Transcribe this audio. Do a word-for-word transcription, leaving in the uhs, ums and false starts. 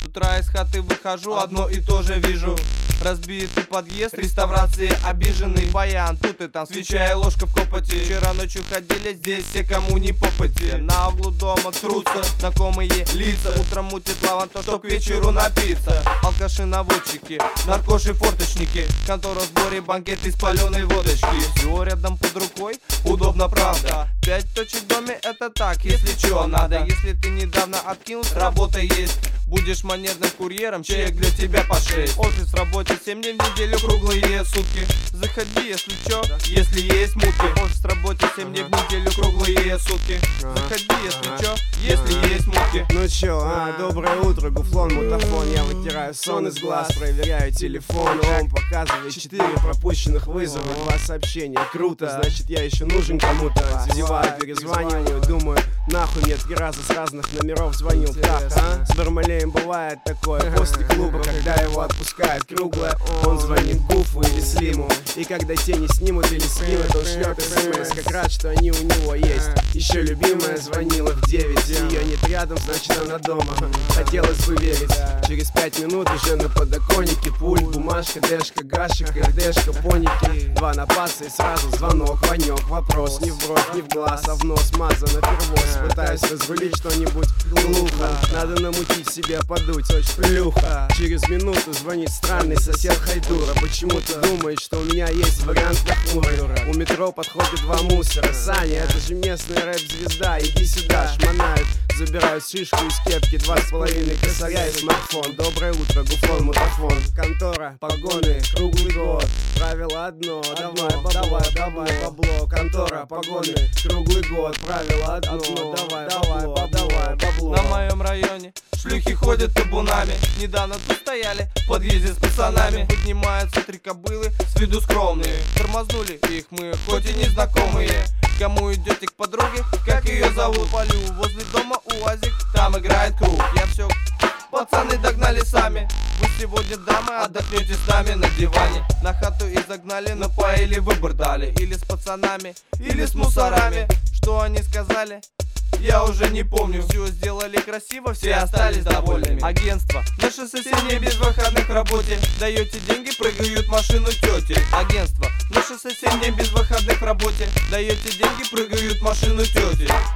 С утра из хаты выхожу, одно и то же вижу. Разбитый подъезд, реставрации обиженный баян. Тут и там свеча и ложка в копоти. Вчера ночью ходили здесь все, кому не попади. На углу дома трутся знакомые лица. Утром мутит лаван, чтоб к вечеру напиться. Алкаши, наводчики, наркоши, форточники. Контора в сборе, банкет из паленой водочки. Все рядом под рукой, удобно, правда. Пять точек в доме, это так, если чё надо. Если ты недавно откинулся, работа есть. Будешь манерным курьером, чек для тебя по шесть. Офис в работе семь дней в неделю, круглые сутки. Заходи, если чё, если есть мутки. Офис в работе семь дней в неделю, круглые сутки. Заходи, если чё, если есть мутки. Ну чё, а, доброе утро, гуфлон, мутафон. Я вытираю сон из глаз, проверяю телефон. Он показывает четыре пропущенных вызова, два сообщения. Круто, значит я еще нужен кому-то. Зеваю, перезваниваю, думаю, нахуй мне три раза с разных номеров звонил. Так, а? С Бармалеем бывает такое после клуба, когда его отпускают круглое. Он звонит Гуфу или Слиму, и когда те не снимут или снимут, он шлет смс, как рад, что они у него есть. Еще любимая звонила в девять, ее нет рядом, значит она дома. Хотелось бы верить. Через пять минут уже на подоконнике пульт, бумажка, дэшка, гашек, дэшка, поники. Два напаса и сразу звонок, Ванек, вопрос. Не в бровь, не в глаз, а в нос, мазано первос. Пытаюсь разрулить что-нибудь глухо, надо намутить себе подуть, плюха. Через минуту звонит странный сосед Хайдура. Почему-то думает, что у меня есть вариант нахмурый. У метро подходит два мусора. Саня, это же местная рэп-звезда, иди сюда, шмонают. Забирают шишку из кепки, два с половиной косаря и смартфон. Доброе утро, гуфлон, мутафон. Контора, погоны, круглый год. Правило одно, давай, давай, давай, бабло. Контора, погоны, круглый год. Правило одно, давай, давай, давай, бабло. На моем районе шлюхи ходят табунами. Недавно тут стояли в подъезде с пацанами. Поднимаются три кобылы, с виду скромные. Тормознули их мы, хоть и незнакомые. Кому идете к подруге, как ее зовут? Полю возле дома УАЗик, там играет круг. Я все, пацаны догнали сами. Вы сегодня, дамы, отдохнете с нами на диване. На хату и загнали, напоили, выбор дали. Или с пацанами, или с мусорами. Что они сказали? Я уже не помню. Все сделали красиво, все остались довольными. Агентство, наше соседнее без выходных в работе. Даете деньги, прыгают машину тети. Агентство, наше соседнее без выходных в работе. Даете деньги, прыгают машину тети.